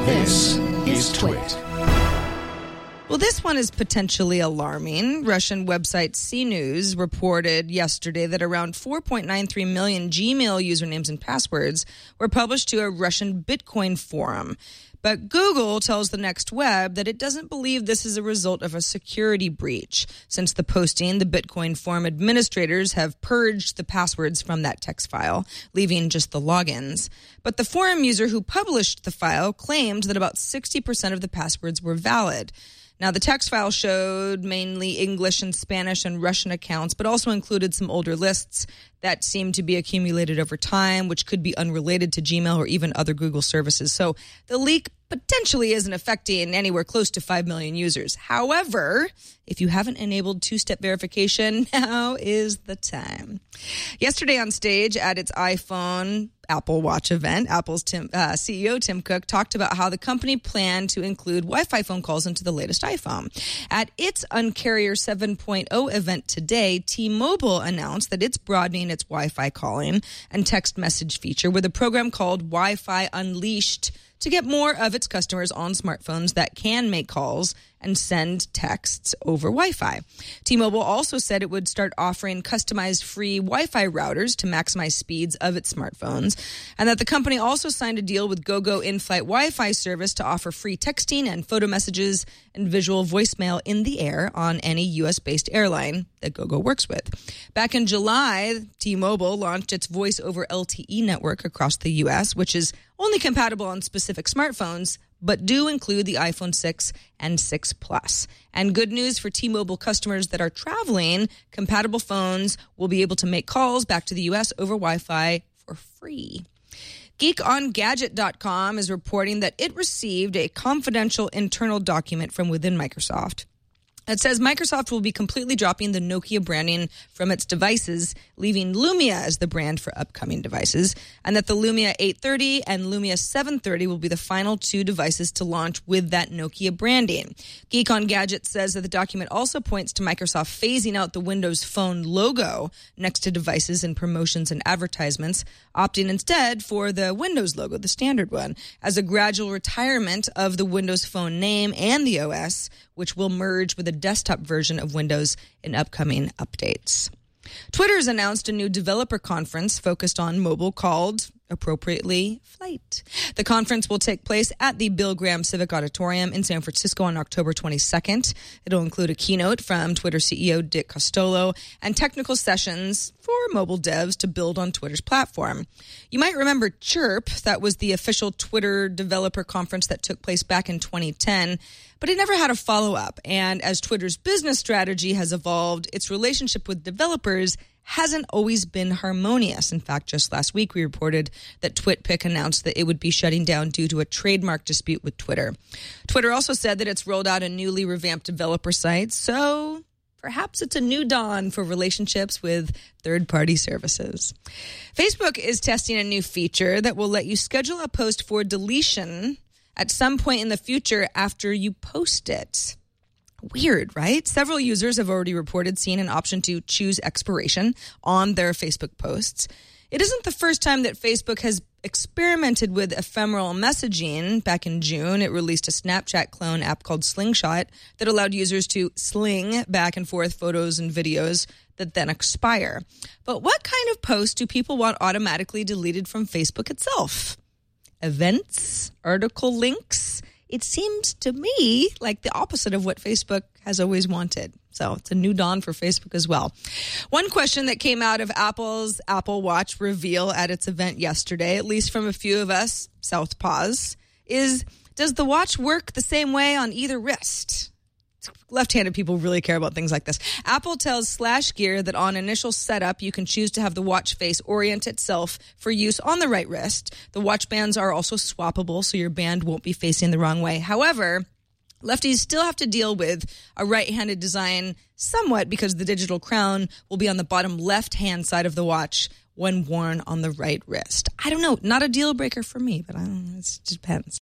This is Twit. Well, this one is potentially alarming. Russian website CNews reported yesterday that around 4.93 million Gmail usernames and passwords were published to a Russian Bitcoin forum. But Google tells the Next Web that it doesn't believe this is a result of a security breach. Since the posting, the Bitcoin forum administrators have purged the passwords from that text file, leaving just the logins. But the forum user who published the file claimed that about 60% of the passwords were valid. Now, the text file showed mainly English and Spanish and Russian accounts, but also included some older lists that seemed to be accumulated over time, which could be unrelated to Gmail or even other Google services. So the leak potentially isn't affecting anywhere close to 5 million users. However, if you haven't enabled two-step verification, now is the time. Yesterday on stage at its iPhone Apple Watch event, Apple's CEO Tim Cook talked about how the company planned to include Wi-Fi phone calls into the latest iPhone. At its Uncarrier 7.0 event today, T-Mobile announced that it's broadening its Wi-Fi calling and text message feature with a program called Wi-Fi Unleashed to get more of its customers on smartphones that can make calls and send texts over Wi-Fi. T-Mobile also said it would start offering customized free Wi-Fi routers to maximize speeds of its smartphones, and that the company also signed a deal with GoGo in-flight Wi-Fi service to offer free texting and photo messages and visual voicemail in the air on any U.S.-based airline that GoGo works with. Back in July, T-Mobile launched its voice over LTE network across the U.S., which is only compatible on specific smartphones, but do include the iPhone 6 and 6 Plus. And good news for T-Mobile customers that are traveling, compatible phones will be able to make calls back to the U.S. over Wi-Fi for free. GeekOnGadget.com is reporting that it received a confidential internal document from within Microsoft. It says Microsoft will be completely dropping the Nokia branding from its devices, leaving Lumia as the brand for upcoming devices, and that the Lumia 830 and Lumia 730 will be the final two devices to launch with that Nokia branding. Geek on Gadget says that the document also points to Microsoft phasing out the Windows Phone logo next to devices in promotions and advertisements, opting instead for the Windows logo, the standard one, as a gradual retirement of the Windows Phone name and the OS, which will merge with a desktop version of Windows in upcoming updates. Twitter has announced a new developer conference focused on mobile called, appropriately, Flight. The conference will take place at the Bill Graham Civic Auditorium in San Francisco on October 22nd. It'll include a keynote from Twitter CEO Dick Costolo and technical sessions for mobile devs to build on Twitter's platform. You might remember Chirp. That was the official Twitter developer conference that took place back in 2010, but it never had a follow-up. And as Twitter's business strategy has evolved, its relationship with developers hasn't always been harmonious. In fact, just last week, we reported that TwitPic announced that it would be shutting down due to a trademark dispute with Twitter. Twitter also said that it's rolled out a newly revamped developer site, so perhaps it's a new dawn for relationships with third-party services. Facebook is testing a new feature that will let you schedule a post for deletion at some point in the future after you post it. Weird, right? Several users have already reported seeing an option to choose expiration on their Facebook posts. It isn't the first time that Facebook has experimented with ephemeral messaging. Back in June, it released a Snapchat clone app called Slingshot that allowed users to sling back and forth photos and videos that then expire. But what kind of posts do people want automatically deleted from Facebook itself? Events? Article links? It seems to me like the opposite of what Facebook has always wanted. So it's a new dawn for Facebook as well. One question that came out of Apple's Apple Watch reveal at its event yesterday, at least from a few of us Southpaws, is does the watch work the same way on either wrist? Left-handed people really care about things like this. Apple tells SlashGear that on initial setup, you can choose to have the watch face orient itself for use on the right wrist. The watch bands are also swappable, so your band won't be facing the wrong way. However, lefties still have to deal with a right-handed design somewhat because the digital crown will be on the bottom left-hand side of the watch when worn on the right wrist. I don't know, not a deal breaker for me, but I don't know, it depends.